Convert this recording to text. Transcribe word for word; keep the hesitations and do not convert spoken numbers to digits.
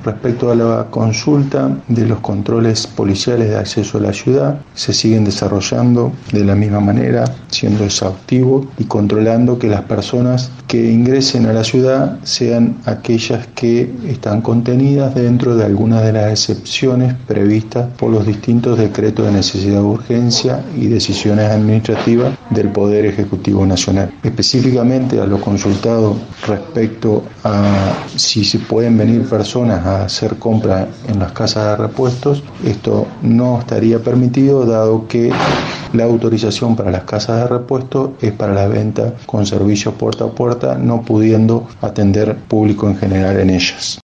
Respecto a la consulta de los controles policiales de acceso a la ciudad, se siguen desarrollando de la misma manera, siendo exhaustivos y controlando que las personas que ingresen a la ciudad sean aquellas que están contenidas dentro de algunas de las excepciones previstas por los distintos decretos de necesidad de urgencia y decisiones administrativas del Poder Ejecutivo Nacional. Específicamente a lo consultado respecto a si se pueden venir personas a hacer compras en las casas de repuestos, esto no estaría permitido dado que la autorización para las casas de repuesto es para la venta con servicios puerta a puerta, no pudiendo atender público en general en ellas.